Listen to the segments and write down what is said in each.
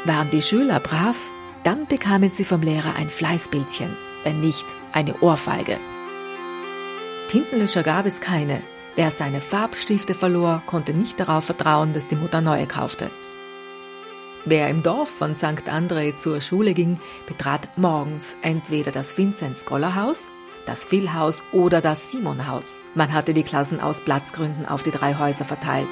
Waren die Schüler brav, dann bekamen sie vom Lehrer ein Fleißbildchen, wenn nicht eine Ohrfeige. Tintenlöscher gab es keine. Wer seine Farbstifte verlor, konnte nicht darauf vertrauen, dass die Mutter neue kaufte. Wer im Dorf von St. André zur Schule ging, betrat morgens entweder das Vinzenz-Goller-Haus, das Phil-Haus oder das Simon-Haus. Man hatte die Klassen aus Platzgründen auf die 3 Häuser verteilt.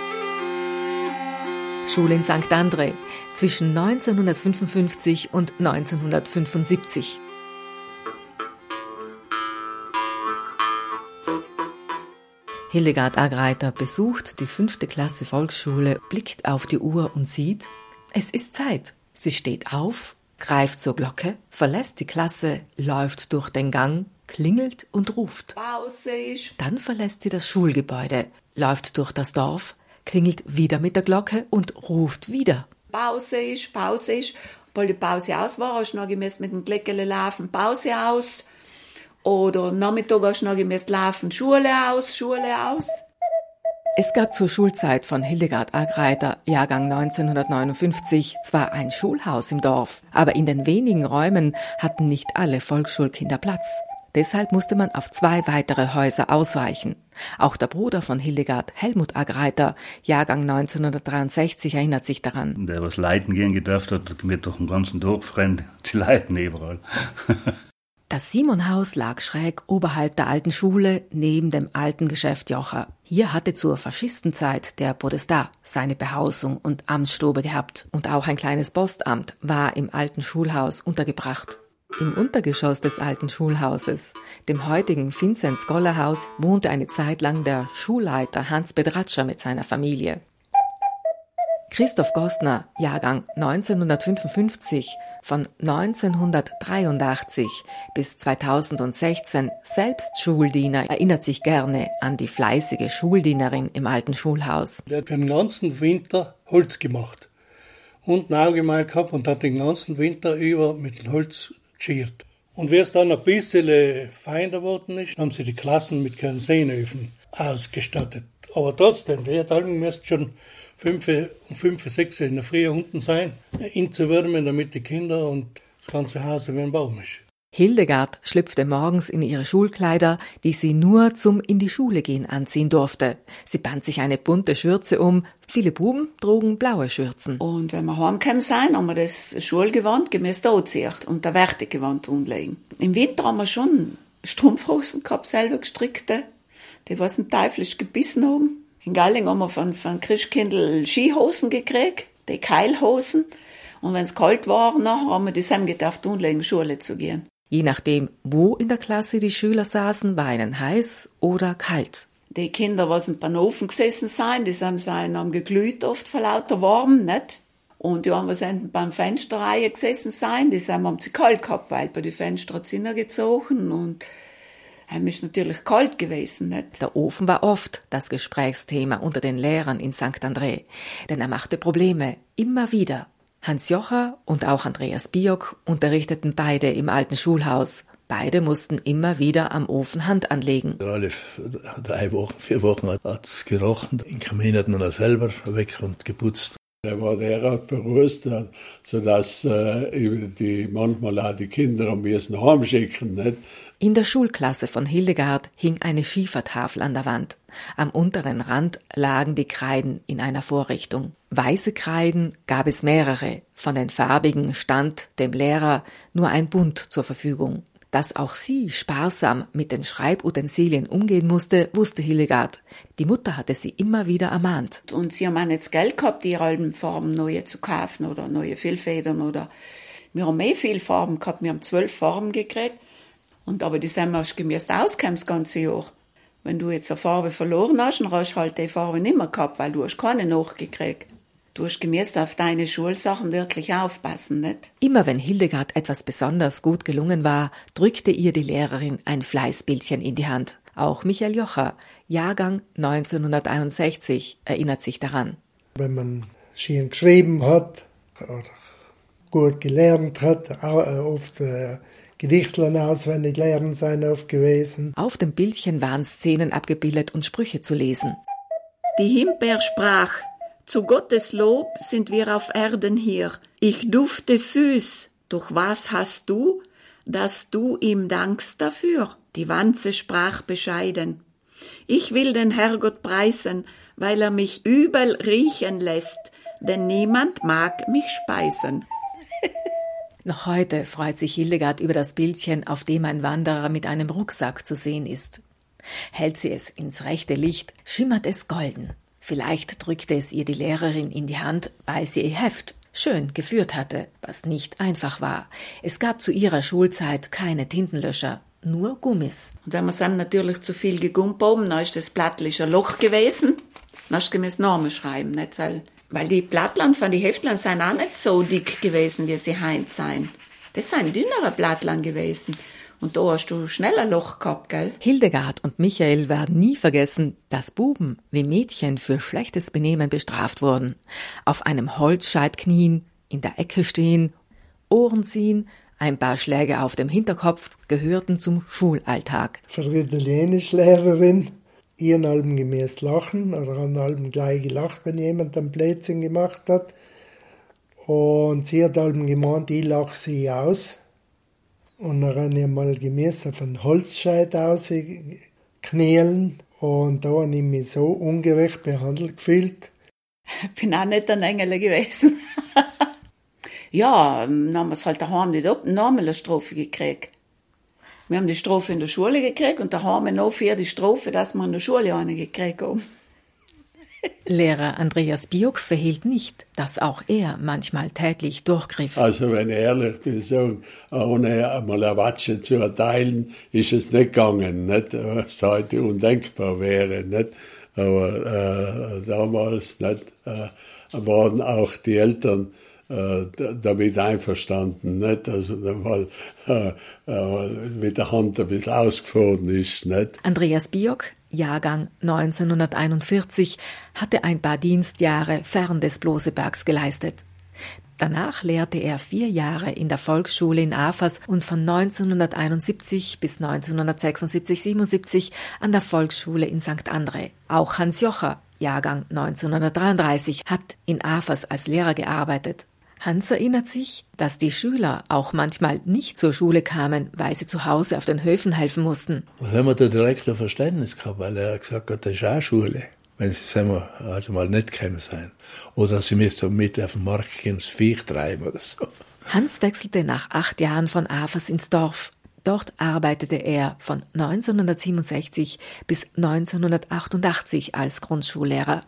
Schule in St. André zwischen 1955 und 1975. Hildegard Agreiter besucht die 5. Klasse Volksschule, blickt auf die Uhr und sieht, es ist Zeit. Sie steht auf, greift zur Glocke, verlässt die Klasse, läuft durch den Gang, klingelt und ruft. Pause ist. Dann verlässt sie das Schulgebäude, läuft durch das Dorf, klingelt wieder mit der Glocke und ruft wieder. Pause ist. Weil die Pause aus war, hast du noch gemäß mit dem Gleckele laufen, Pause aus. Oder Nachmittag hast du noch gemäß laufen, Schule aus. Es gab zur Schulzeit von Hildegard Agreiter, Jahrgang 1959, zwar ein Schulhaus im Dorf, aber in den wenigen Räumen hatten nicht alle Volksschulkinder Platz. Deshalb musste man auf 2 weitere Häuser ausweichen. Auch der Bruder von Hildegard, Helmut Agreiter, Jahrgang 1963, erinnert sich daran. Der was leiten gehen gedacht hat mir doch im ganzen Dorf rennt, die leiten überall. Das Simonhaus lag schräg oberhalb der alten Schule, neben dem alten Geschäft Jocher. Hier hatte zur Faschistenzeit der Podestat seine Behausung und Amtsstube gehabt. Und auch ein kleines Postamt war im alten Schulhaus untergebracht. Im Untergeschoss des alten Schulhauses, dem heutigen Vinzenz-Goller-Haus, wohnte eine Zeit lang der Schulleiter Hans Bedratscher mit seiner Familie. Christoph Gostner, Jahrgang 1955, von 1983 bis 2016 selbst Schuldiener, erinnert sich gerne an die fleißige Schuldienerin im alten Schulhaus. Der hat den ganzen Winter Holz gemacht und ein Auge mal gehabt und hat den ganzen Winter über mit dem Holz geschirrt. Und wie es dann ein bisschen feiner geworden ist, haben sie die Klassen mit Kerosinöfen ausgestattet. Aber trotzdem, der hat müsste schon 5, 6 in der Früh unten sein, ihn zu wärmen, damit die Kinder und das ganze Haus wie ein Baum ist. Hildegard schlüpfte morgens in ihre Schulkleider, die sie nur zum in die Schule gehen anziehen durfte. Sie band sich eine bunte Schürze um, viele Buben trugen blaue Schürzen. Und wenn wir heimgekommen sind, haben wir das Schulgewand gemäß da angezogen und der Wertegewand umlegen. Im Winter haben wir schon Strumpfhosen gehabt, selber gestrickte, die was ein teuflisch gebissen haben. In Galling haben wir von Christkindl Skihosen gekriegt, die Keilhosen. Und wenn es kalt war, nachher haben wir die Sam gedacht, umlegen, Schule zu gehen. Je nachdem, wo in der Klasse die Schüler saßen, war ihnen heiß oder kalt. Die Kinder, was in Panofen gesessen sind, die haben geglüht oft vor lauter Warm, nicht? Und die haben, was beim Fensterreihe gesessen sind, die haben sie kalt gehabt, weil bei den Fenstern Zinner gezogen und es ist natürlich kalt gewesen, nicht? Der Ofen war oft das Gesprächsthema unter den Lehrern in St. André, denn er machte Probleme, immer wieder. Hans Jocher und auch Andreas Biok unterrichteten beide im alten Schulhaus. Beide mussten immer wieder am Ofen Hand anlegen. Alle 3 Wochen, 4 Wochen hat es gerochen. In Kamin hat man das selber weg und geputzt. Er war derart verrostet, sodass die manchmal auch die Kinder am besten heimschicken, nicht? In der Schulklasse von Hildegard hing eine Schiefertafel an der Wand. Am unteren Rand lagen die Kreiden in einer Vorrichtung. Weiße Kreiden gab es mehrere. Von den farbigen stand dem Lehrer nur ein Bund zur Verfügung. Dass auch sie sparsam mit den Schreibutensilien umgehen musste, wusste Hildegard. Die Mutter hatte sie immer wieder ermahnt. Und sie haben auch nicht das Geld gehabt, ihre alten Farben neue zu kaufen oder neue Füllfedern oder. Wir haben viel Farben gehabt, wir haben 12 Farben gekriegt. Aber die sind auch gemäß ausgekommen das ganze Jahr. Wenn du jetzt eine Farbe verloren hast, dann hast du halt die Farbe nicht mehr gehabt, weil du hast keine nachgekriegt. Du hast gemäß auf deine Schulsachen wirklich aufpassen, nicht? Immer wenn Hildegard etwas besonders gut gelungen war, drückte ihr die Lehrerin ein Fleißbildchen in die Hand. Auch Michael Jocher, Jahrgang 1961, erinnert sich daran. Wenn man schön geschrieben hat oder gut gelernt hat, oft Gedichtlein auswendig lernen sein oft gewesen. Auf dem Bildchen waren Szenen abgebildet und Sprüche zu lesen. Die Himbeer sprach, Zu Gottes Lob sind wir auf Erden hier. Ich dufte süß. Doch was hast du, dass du ihm dankst dafür? Die Wanze sprach bescheiden. Ich will den Herrgott preisen, weil er mich übel riechen lässt, denn niemand mag mich speisen. Noch heute freut sich Hildegard über das Bildchen, auf dem ein Wanderer mit einem Rucksack zu sehen ist. Hält sie es ins rechte Licht, schimmert es golden. Vielleicht drückte es ihr die Lehrerin in die Hand, weil sie ihr Heft schön geführt hatte, was nicht einfach war. Es gab zu ihrer Schulzeit keine Tintenlöscher, nur Gummis. Und wenn wir es natürlich zu viel gegumpt haben, dann ist das Blattlich ein Loch gewesen. Dann hast du gemäß Namen schreiben, nicht so. Weil die Blattland von den Heftland sind auch nicht so dick gewesen, wie sie heint sein. Das sind dünnere Blattland gewesen. Und da hast du schnell ein Loch gehabt, gell? Hildegard und Michael werden nie vergessen, dass Buben wie Mädchen für schlechtes Benehmen bestraft wurden. Auf einem Holzscheit knien, in der Ecke stehen, Ohren ziehen, ein paar Schläge auf dem Hinterkopf gehörten zum Schulalltag. Für die Italienischlehrerin, ihren halben gemäß lachen oder an halben gleich gelacht, wenn jemand einen Blödsinn gemacht hat. Und sie hat halben gemeint, ich lache sie aus. Und dann habe ich mal gemäß auf einen Holzscheit ausknälen. Und da habe ich mich so ungerecht behandelt gefühlt. Ich bin auch nicht ein Engel gewesen. Ja, dann haben wir es halt daheim nicht ab, dann haben wir eine Strophe gekriegt. Wir haben die Strophe in der Schule gekriegt und da haben wir noch für die Strophe, dass wir in der Schule eine gekriegt haben. Lehrer Andreas Biok verhehlt nicht, dass auch er manchmal tätlich durchgriff. Also wenn ich ehrlich bin, sagen, ohne einmal eine Watsche zu erteilen, ist es nicht gegangen, nicht? Was heute undenkbar wäre, nicht? Aber damals nicht, waren auch die Eltern damit einverstanden, nicht? Also mal mit der Hand ein bisschen ausgefahren ist, nicht? Andreas Biok, Jahrgang 1941, hatte ein paar Dienstjahre fern des Blosebergs geleistet. Danach lehrte er 4 Jahre in der Volksschule in Afers und von 1971 bis 1976/77 an der Volksschule in St. André. Auch Hans Jocher, Jahrgang 1933, hat in Afers als Lehrer gearbeitet. Hans erinnert sich, dass die Schüler auch manchmal nicht zur Schule kamen, weil sie zu Hause auf den Höfen helfen mussten. Da haben wir der Direktor Verständnis gehabt, weil er gesagt hat, das ist auch Schule. Wenn sie mal nicht gekommen sein. Oder sie müssten mit auf den Markt gehen, das Viech treiben oder so. Hans wechselte nach 8 Jahren von Afers ins Dorf. Dort arbeitete er von 1967 bis 1988 als Grundschullehrer.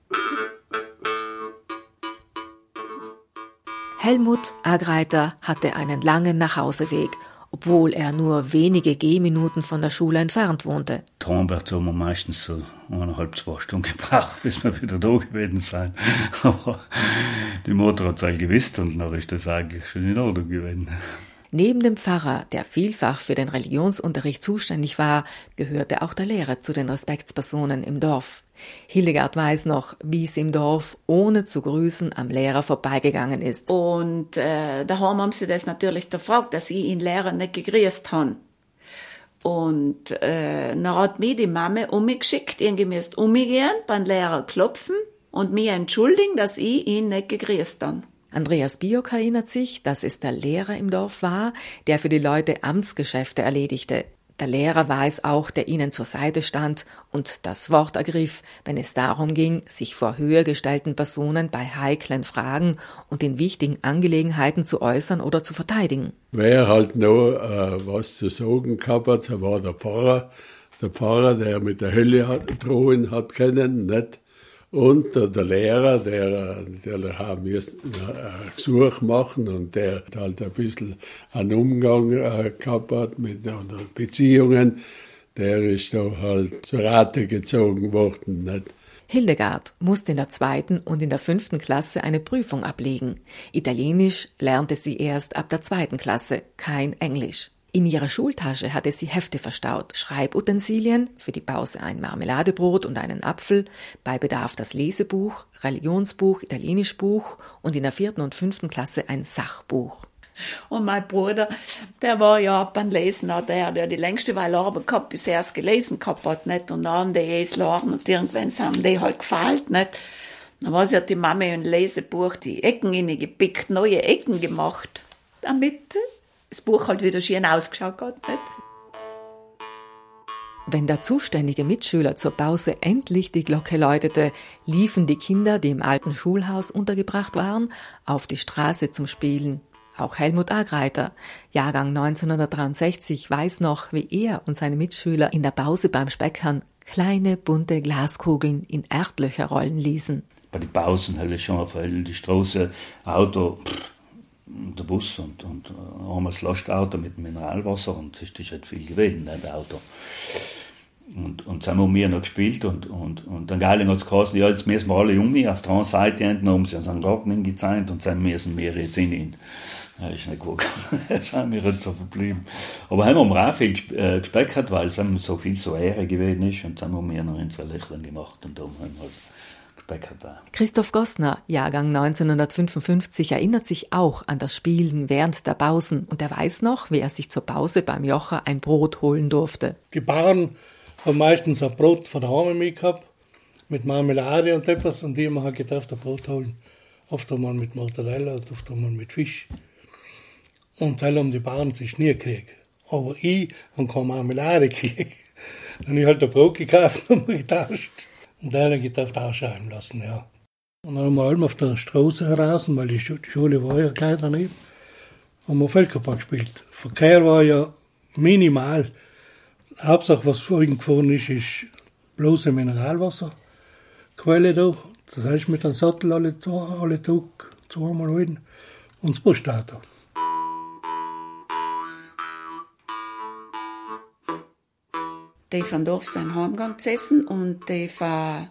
Helmut Agreiter hatte einen langen Nachhauseweg, obwohl er nur wenige Gehminuten von der Schule entfernt wohnte. Thornberg haben wir meistens so 1,5-2 Stunden gebraucht, bis wir wieder da gewesen sind. Aber die Mutter hat es halt gewusst und dann ist das eigentlich schon in Ordnung gewesen. Neben dem Pfarrer, der vielfach für den Religionsunterricht zuständig war, gehörte auch der Lehrer zu den Respektspersonen im Dorf. Hildegard weiß noch, wie es im Dorf ohne zu grüßen am Lehrer vorbeigegangen ist. Und daheim haben sie das natürlich gefragt, dass ich ihn Lehrer nicht gegrüßt habe. Und dann hat mich die Mama umgeschickt, irgendwie müsst umgehen, beim Lehrer klopfen und mich entschuldigen, dass ich ihn nicht gegrüßt habe. Andreas Biok erinnert sich, dass es der Lehrer im Dorf war, der für die Leute Amtsgeschäfte erledigte. Der Lehrer war es auch, der ihnen zur Seite stand und das Wort ergriff, wenn es darum ging, sich vor höher gestellten Personen bei heiklen Fragen und in wichtigen Angelegenheiten zu äußern oder zu verteidigen. Wer halt noch was zu sagen gehabt hat, war der Pfarrer. Der Pfarrer, der mit der Hölle drohen hat können, nicht? Und der Lehrer, der haben müssen Gesuch machen und der halt ein bisschen einen Umgang gehabt hat mit Beziehungen, der ist da halt zur Rate gezogen worden, nicht? Hildegard musste in der 2. und in der 5. Klasse eine Prüfung ablegen. Italienisch lernte sie erst ab der 2. Klasse, kein Englisch. In ihrer Schultasche hatte sie Hefte verstaut, Schreibutensilien, für die Pause ein Marmeladebrot und einen Apfel, bei Bedarf das Lesebuch, Religionsbuch, Italienischbuch und in der 4. und 5. Klasse ein Sachbuch. Und mein Bruder, der war ja beim Lesen, der hat ja die längste Weile Arbeit gehabt, bis er es gelesen gehabt hat, nicht? Und dann haben die es lernen und irgendwann haben die halt gefällt, nicht? Dann hat die Mama ein Lesebuch die Ecken reingepickt, neue Ecken gemacht, damit das Buch halt wieder schön ausgeschaut hat. Nicht? Wenn der zuständige Mitschüler zur Pause endlich die Glocke läutete, liefen die Kinder, die im alten Schulhaus untergebracht waren, auf die Straße zum Spielen. Auch Helmut Agreiter, Jahrgang 1963, weiß noch, wie er und seine Mitschüler in der Pause beim Speckern kleine bunte Glaskugeln in Erdlöcher rollen ließen. Bei den Pausen habe ich schon auf die Straße Auto, der Bus und einmal das Lastauto mit Mineralwasser und das ist halt viel gewesen, das Auto. Und dann haben wir noch gespielt und dann Geiling hat es geheißen, ja, jetzt müssen wir alle auf der anderen Seite hinten um, sie haben einen Garten gezeigt und dann müssen wir jetzt hin. Ja, ist nicht gut gegangen, das sind wir jetzt so verblieben. Aber haben wir auch viel gespeckert, weil es so viel zur Ehre gewesen ist und dann haben wir noch unsere Lächeln gemacht und darum haben wir halt gespeckert auch. Christoph Gossner, Jahrgang 1955, erinnert sich auch an das Spielen während der Pausen und er weiß noch, wie er sich zur Pause beim Jocher ein Brot holen durfte. Die Bauern haben meistens ein Brot von der Heime mitgehabt, mit Marmelade und etwas, und die haben halt gedacht, ein Brot holen. Oft einmal mit Mortadella und oft einmal mit Fisch. Und dann haben die Bauern sich nie gekriegt. Aber ich habe keine Marmelade gekriegt. Dann habe ich halt ein Brot gekauft und getauscht. Und dann habe ich gedacht, ausschreiben lassen, ja. Und dann haben wir allem auf der Straße heraus, weil die Schule war ja gleich daneben, haben wir Feldkörper gespielt. Verkehr war ja minimal. Hauptsache, was vorhin gefahren ist bloße Mineralwasserquelle da. Das heißt, mit einem Sattel alle Tag zweimal halten und das Postauto. Die von Dorf sind heimgegangen gesessen und die von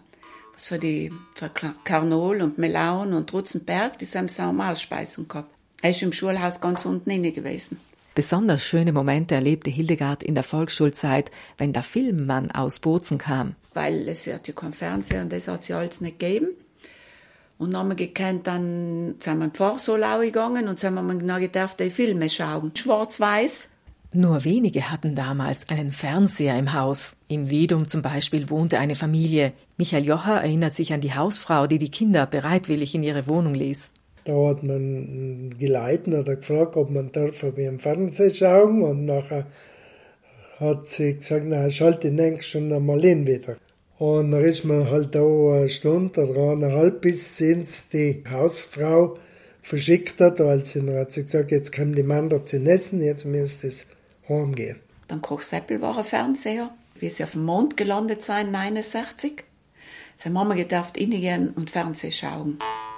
Karnol und Melan und Rutzenberg, die haben Ausspeisung gehabt. Er ist im Schulhaus ganz unten inne gewesen. Besonders schöne Momente erlebte Hildegard in der Volksschulzeit, wenn der Filmmann aus Bozen kam. Weil es hat ja kein Fernseher und das hat es ja alles nicht gegeben. Und dann haben wir gekannt, dann sind wir in die Pfarrsolau gegangen und dann haben wir genau gedacht, die Filme schauen. Schwarz-Weiß. Nur wenige hatten damals einen Fernseher im Haus. Im Wedum zum Beispiel wohnte eine Familie. Michael Jocher erinnert sich an die Hausfrau, die die Kinder bereitwillig in ihre Wohnung ließ. Da hat man geleitet oder gefragt, ob man darf wie im Fernsehen schauen, und nachher hat sie gesagt, na, schalte nächstes schon einmal hin wieder. Und dann ist man halt da eine Stunde oder eineinhalb, bis sie die Hausfrau verschickt hat, weil sie dann hat sie gesagt, jetzt kommen die Männer zu essen, jetzt müsste es heimgehen. Dann Kochseppel war ein Fernseher, wie sie auf dem Mond gelandet sind, 69. Dann haben wir gedacht, reingehen und Fernsehen schauen.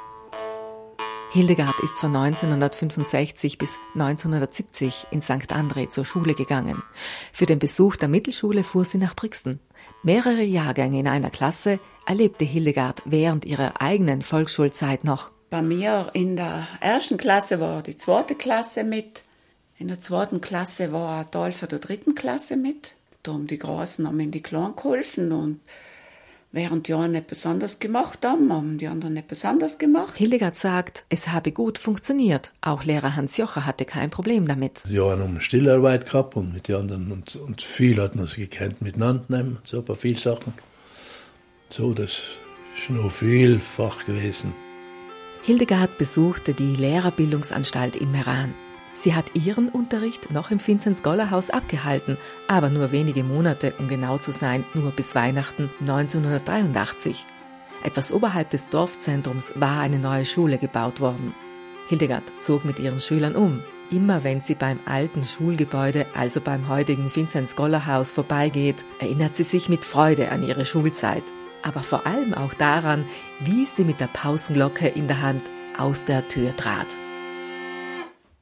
Hildegard ist von 1965 bis 1970 in St. André zur Schule gegangen. Für den Besuch der Mittelschule fuhr sie nach Brixen. Mehrere Jahrgänge in einer Klasse erlebte Hildegard während ihrer eigenen Volksschulzeit noch. Bei mir in der ersten Klasse war die zweite Klasse mit. In der zweiten Klasse war ein Teil von der dritten Klasse mit. Da haben die Großen in die Kleinen geholfen und während die einen etwas anderes gemacht haben die anderen etwas anderes gemacht. Hildegard sagt, es habe gut funktioniert. Auch Lehrer Hans Jocher hatte kein Problem damit. Die haben eine Stillarbeit gehabt und mit den anderen und viel hat man sich gekannt miteinander nehmen, so ein paar viele Sachen. So, das ist noch vielfach gewesen. Hildegard besuchte die Lehrerbildungsanstalt in Meran. Sie hat ihren Unterricht noch im Vinzenz-Goller-Haus abgehalten, aber nur wenige Monate, um genau zu sein, nur bis Weihnachten 1983. Etwas oberhalb des Dorfzentrums war eine neue Schule gebaut worden. Hildegard zog mit ihren Schülern um. Immer wenn sie beim alten Schulgebäude, also beim heutigen Vinzenz-Goller-Haus vorbeigeht, erinnert sie sich mit Freude an ihre Schulzeit. Aber vor allem auch daran, wie sie mit der Pausenglocke in der Hand aus der Tür trat.